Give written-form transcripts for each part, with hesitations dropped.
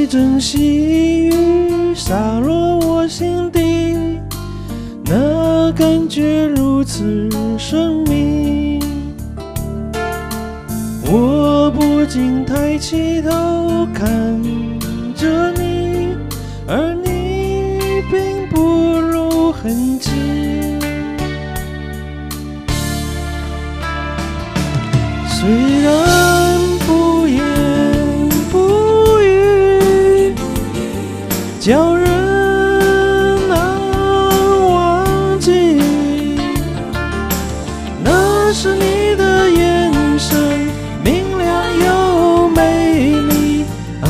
阵细雨洒落我心底，那感觉如此神秘。我不禁抬起头看着你，而你并不露痕迹。虽然不言不语，叫人难忘记，那是你的眼神，明亮又美丽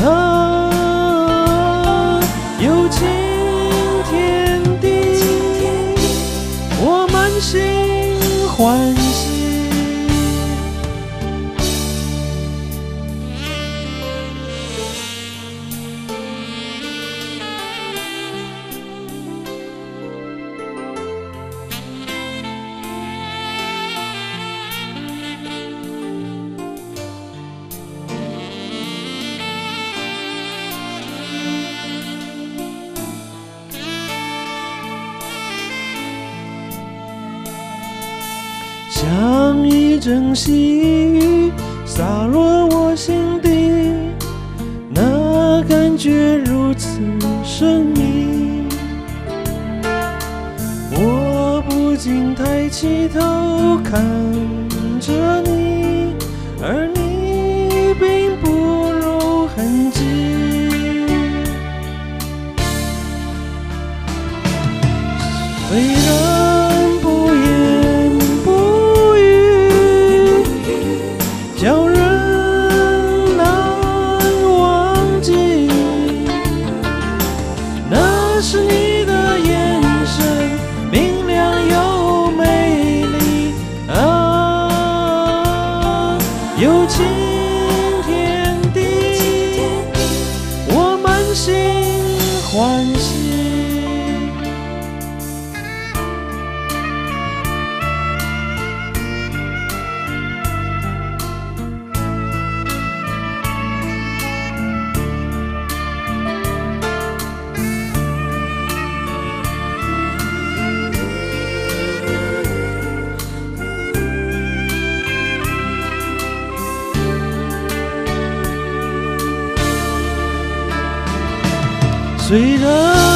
啊，有情天地，我满心欢喜。像一阵细雨洒落我心底，那感觉如此神秘。我不禁抬起头看着你，而你并不露痕迹。虽然不言不语，叫人难忘记，那是你的眼神，明亮又美丽啊，有情天地，我满心欢喜。虽然